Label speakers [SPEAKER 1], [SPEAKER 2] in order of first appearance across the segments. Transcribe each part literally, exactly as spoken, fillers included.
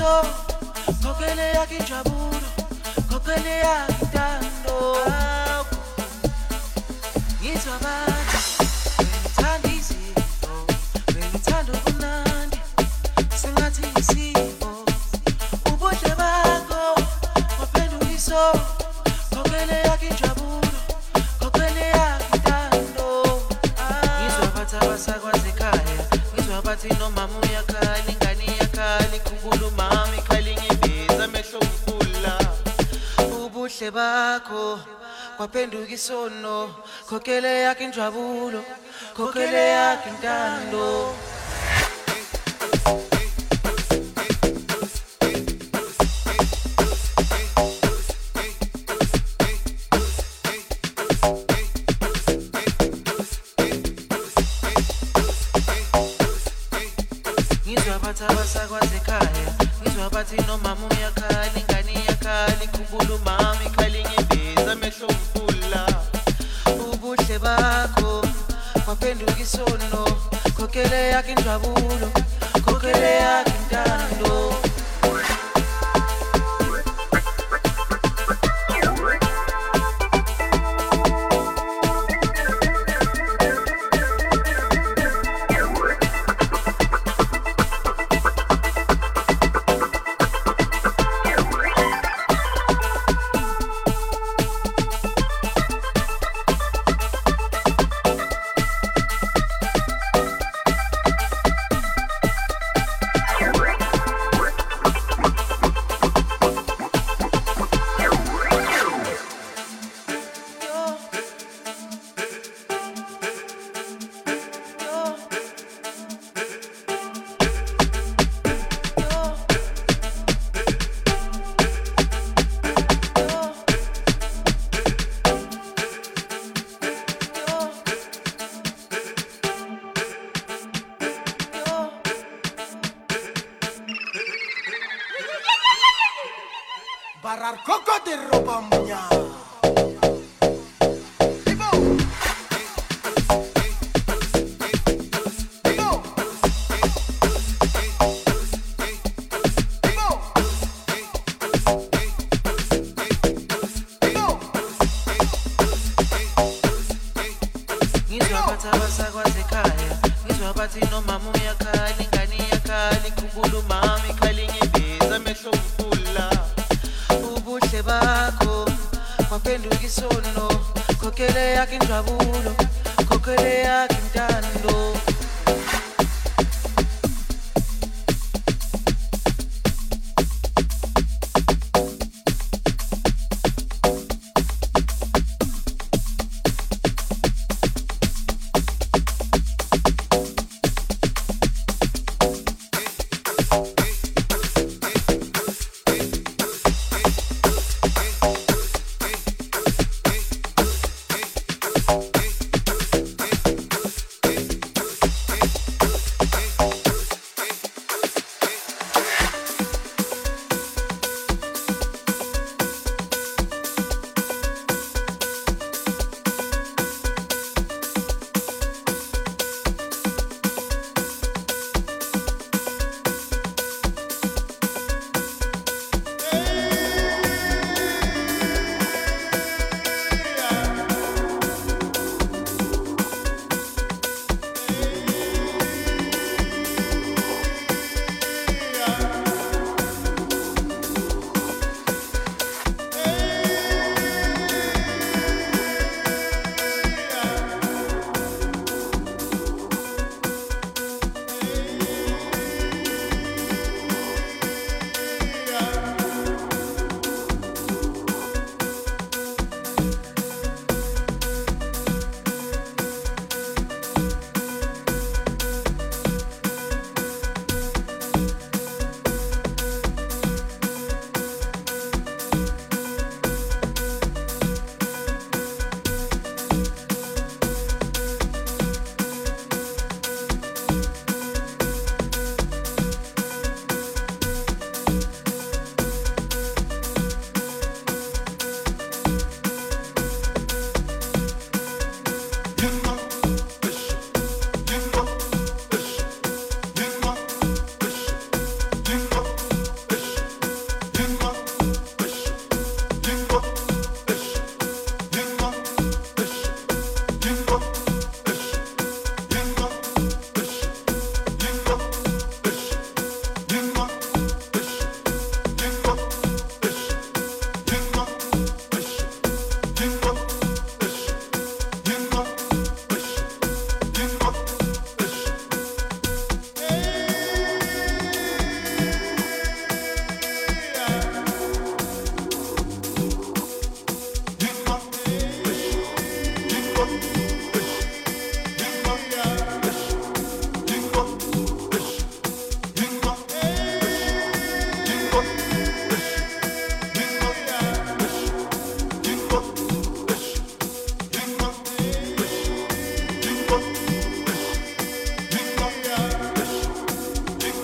[SPEAKER 1] iso kokele yakinjabulo kokele yakintando ngizwa bathi ngithanda izifo ngithanda ubunandi sengathi isifo ubuhle bakho waphendula iso kokele yakinjabulo kokele yakintando ngizwa bathi abasakwazi ekhaya ngizwa bathi nomama uyakhala ingane iyakhala ikhumbula umama ikhala inyembezi amehlo umfula ubuhle bakho kwaphenduka isono kokele yakhe injabulo kokele yakhe intando ngizwa bathi abasakwazi ekhaya ngizwa bathi nomama uyakhala ingane iyakhala ikhumbula umama ikhala inyembezi amehlo umfula ubuhle bakho kwaphenduka isono kokele yakhe injabulo kokele yakhe intando
[SPEAKER 2] Barar coco de ropa muña.
[SPEAKER 1] ngizwa bathi abasakwazi ekhaya ngizwa bathi nomama uyakhala ingane iyakhala ikhumbula umama ikhala inyembezi amehlo umfula ubuhle bakho kwaphenduka isono kokele yakhe injabulo kokele yakhe intando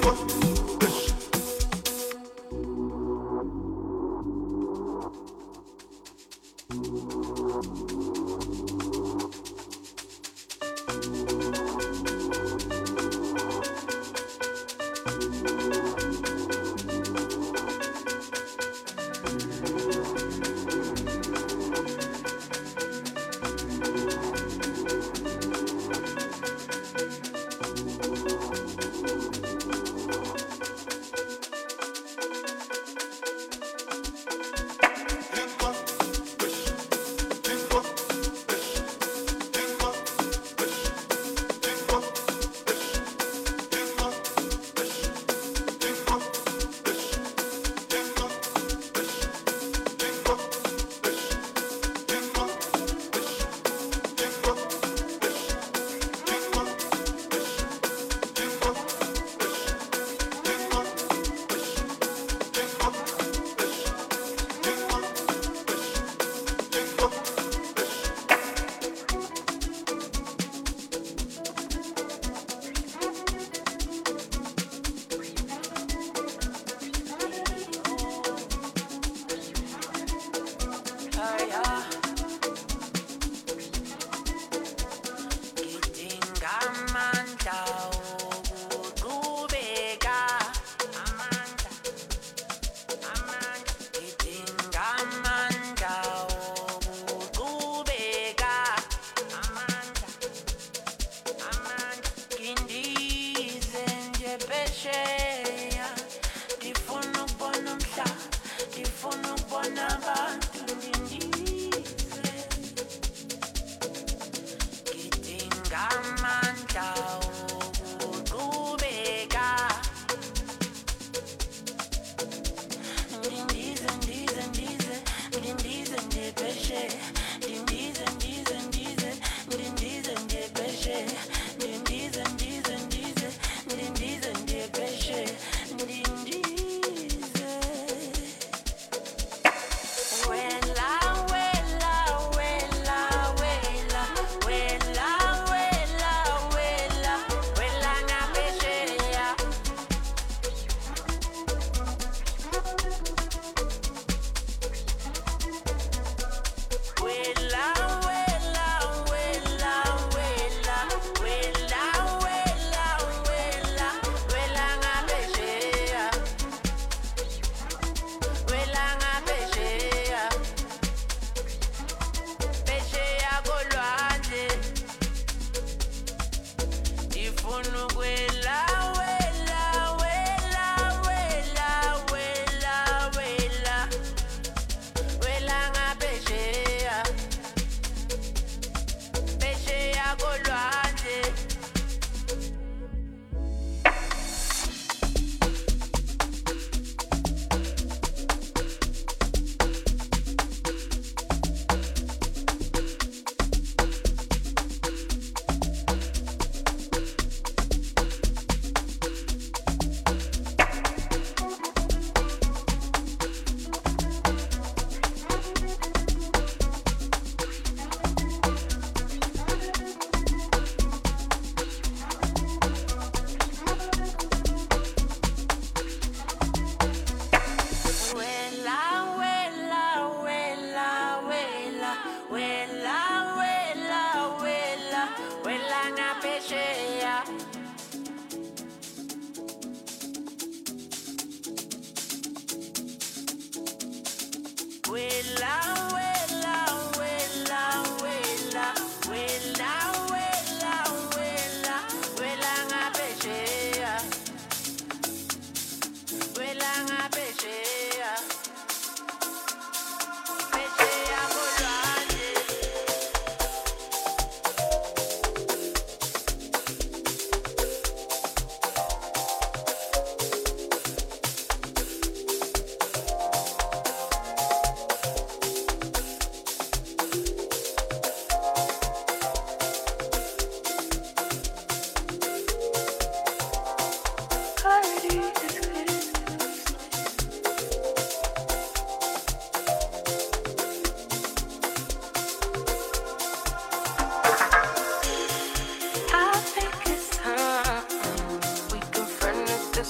[SPEAKER 3] Ndize ndize ndize ndize ndize ndize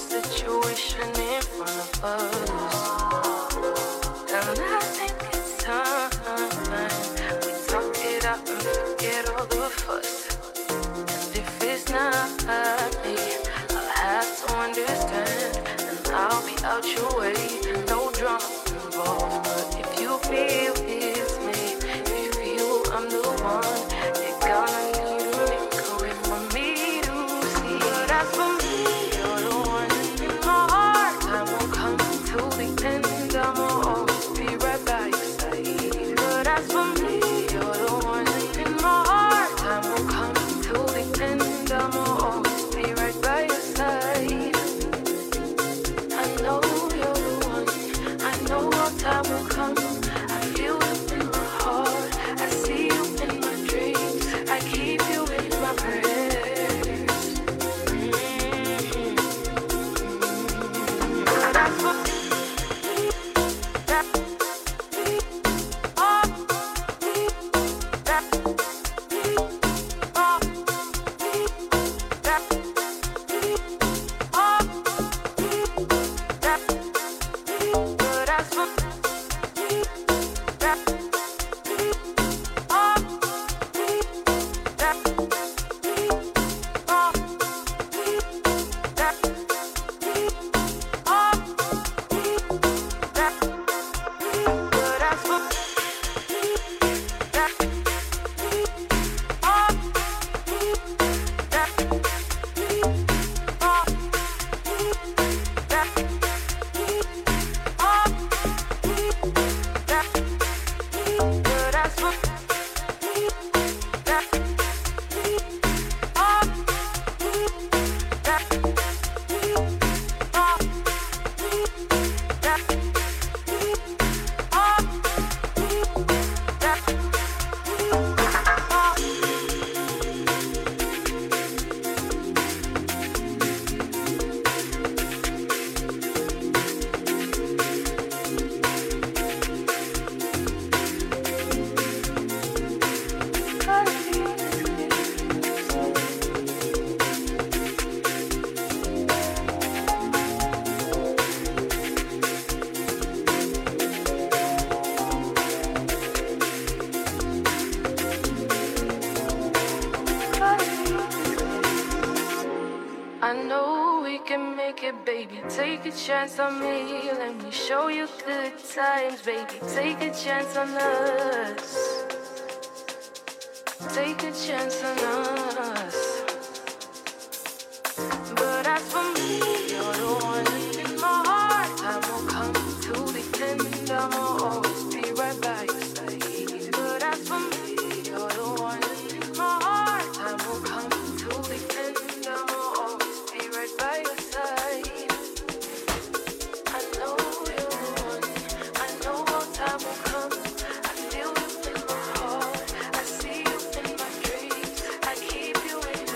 [SPEAKER 3] situation in front of us. And I think it's time we talk it out and forget all the fuss. And if it's not me, I'll have to understand, and I'll be out your way. No drama involved, but if you feel it's me, if you feel I'm the one, you're gonna need to make a way for me to see. But as for me, you're the one in my heart. Time will come till the end, I'ma always be right by your side. But as for me, you're the one in my heart. Time will come till the end, I'ma always be right by your side. I know you're the one. I know our time will come. I feel it in my heart. I see you in my dreams. I keep you in my prayers. Mm-hmm. But as for me, that oh, that oh, that oh, that. But as for that, oh, that, oh, that, oh, that. But as for that, oh, that, oh, that. But as for that, oh, that, oh, that, oh, that, I know we can make it, baby. Take a chance on me. Let me show you good times, baby. Take a chance on us. Take a chance on us. But as for me, you're the one in my heart. Time will come till the end. I'ma always be right by your side. But as for me, you're the one in my heart. Time will come till the end. I'ma always be right by your side. I know you're the one. I know our time will come. I feel you in my heart. I see you in my dreams. I keep you in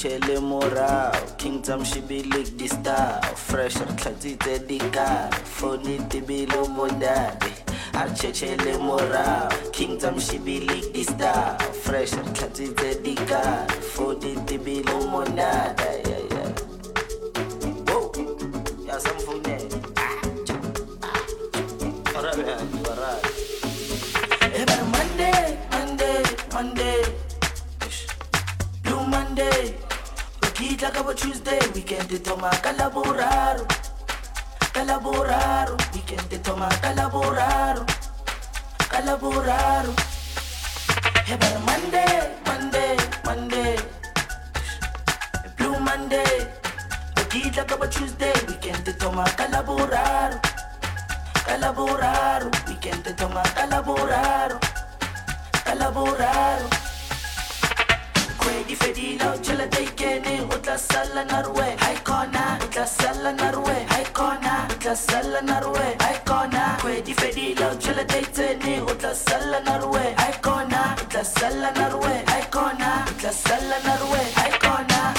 [SPEAKER 4] chele morao Kingdom shibilik di style Fresh artlatite di car Foni tibilo modade Archechele morao Kingdom shibilik di style Fresh artlatite di car Foni tibilo modade Yeah, yeah Whoa Ya samfune Alright, man, alright Every Monday, Monday, Monday Blue Monday Kita kabo Tuesday Weekend de toma calaboraro Calaboraro Weekend de toma calaboraro Calaboraro Every Monday, Monday, Monday Blue Monday Kita kabo Tuesday Weekend de toma calaboraro Calaboraro Weekend de toma calaboraro Calaboraro Kwedi fedila uchala teikene Utla sala narwe Haikona Utla sala narwe Haikona Utla sala narwe Haikona Kwedi fedila uchala teikene Utla sala narwe Haikona Utla sala narwe Haikona Utla sala narwe Haikona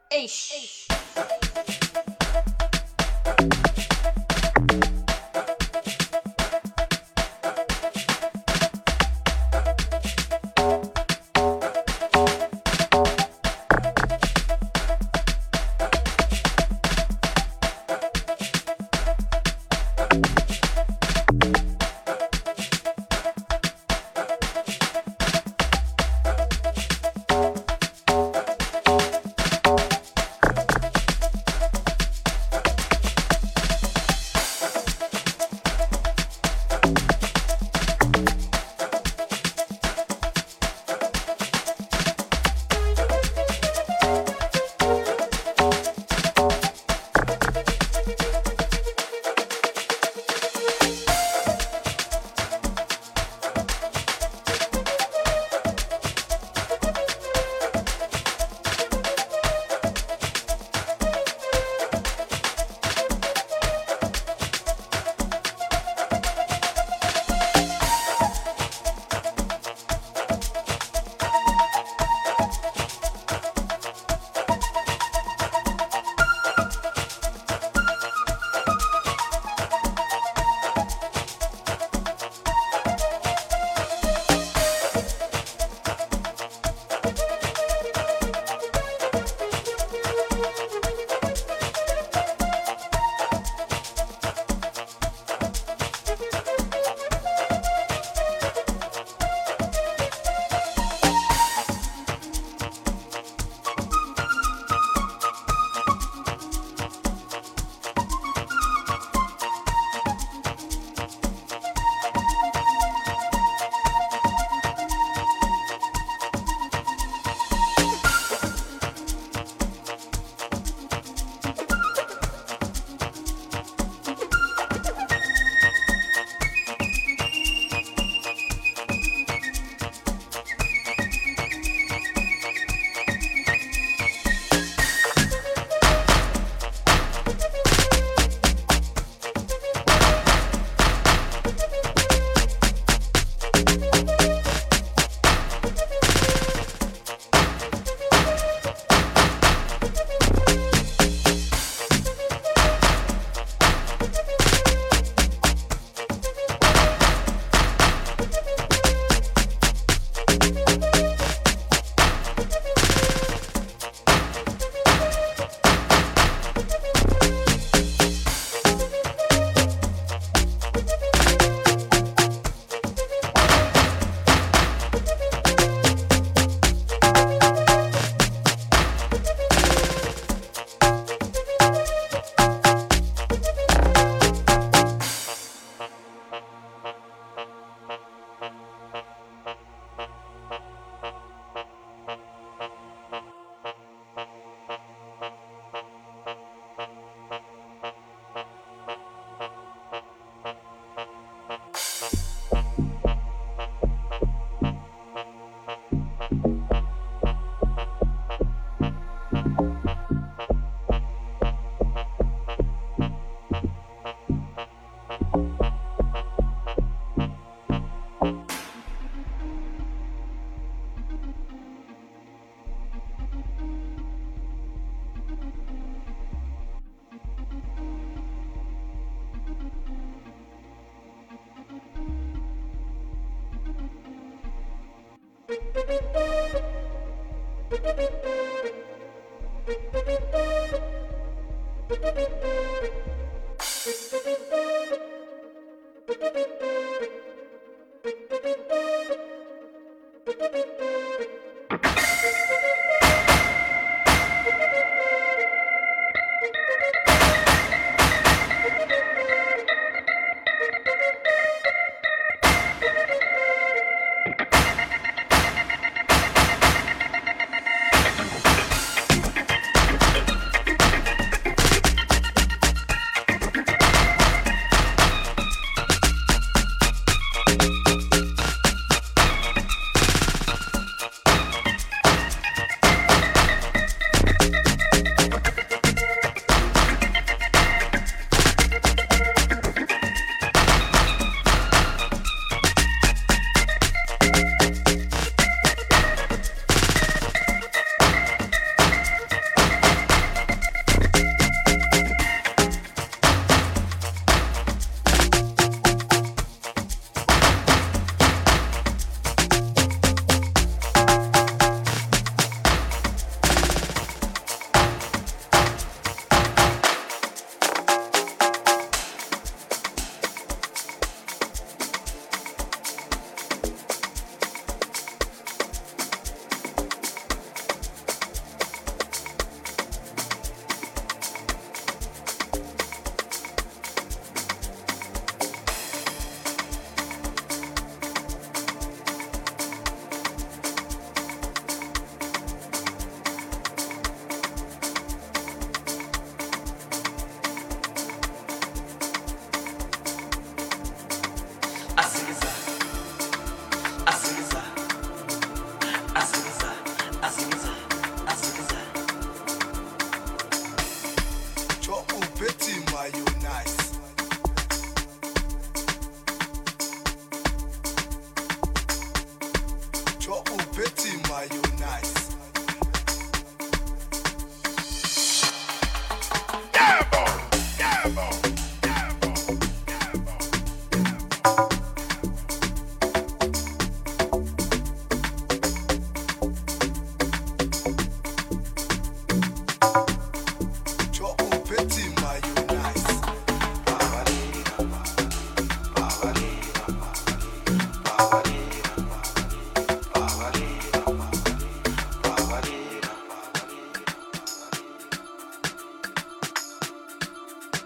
[SPEAKER 5] Eish.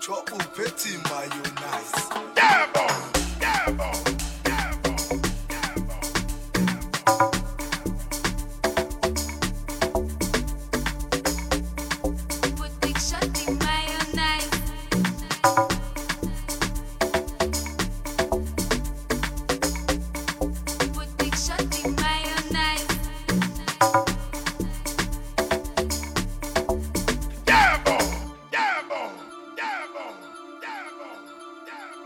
[SPEAKER 2] Chop upeti mayonnaise.
[SPEAKER 5] Dabo, dabo, dabo,
[SPEAKER 3] Put big shot in mayonnaise. Put big shot in mayonnaise.
[SPEAKER 5] dabo, dabo, dabo, dabo, dabo,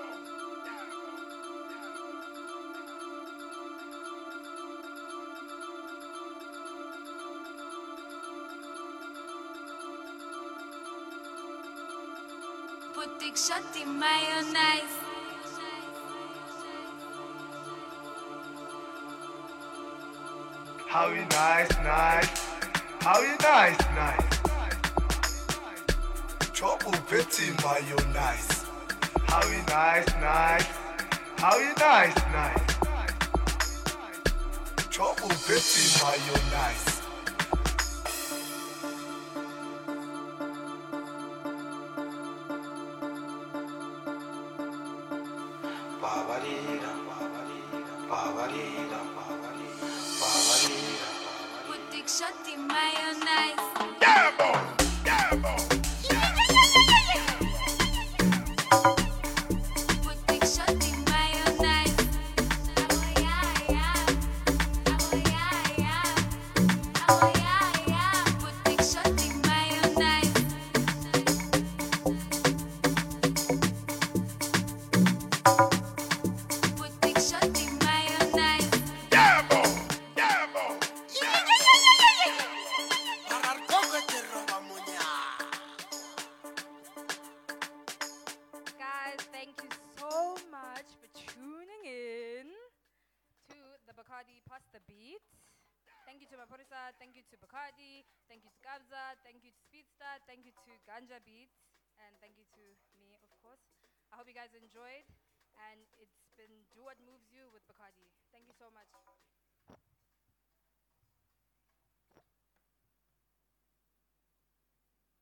[SPEAKER 3] Put big shot in mayonnaise.
[SPEAKER 5] How you nice, nice. How you nice, nice.
[SPEAKER 2] Chop upeti mayonnaise.
[SPEAKER 5] How you nice, nice. How you nice, nice.
[SPEAKER 2] Chop upeti mayonnaise. Babarira, babarira, babarira, babarira, babarira.
[SPEAKER 3] Put big shot in mayonnaise.
[SPEAKER 5] Dabo, dabo.
[SPEAKER 3] Put big shot in mayonnaise. Oh yeah, yeah. Oh yeah, yeah. Oh yeah, yeah. Put big shot in mayonnaise. Put big shot in mayonnaise.
[SPEAKER 5] Dabo, dabo.
[SPEAKER 2] Barar coco te roba muña.
[SPEAKER 6] Guys, thank you so much for tuning in to the Bacardi Pasta Beat. Thank you to Maporisa, thank you to Bacardi, thank you to Kabza, thank you to Speedster, thank you to Ganja Beats, and thank you to me, of course. I hope you guys enjoyed, and it's been Do What Moves You with Bacardi. Thank you so much.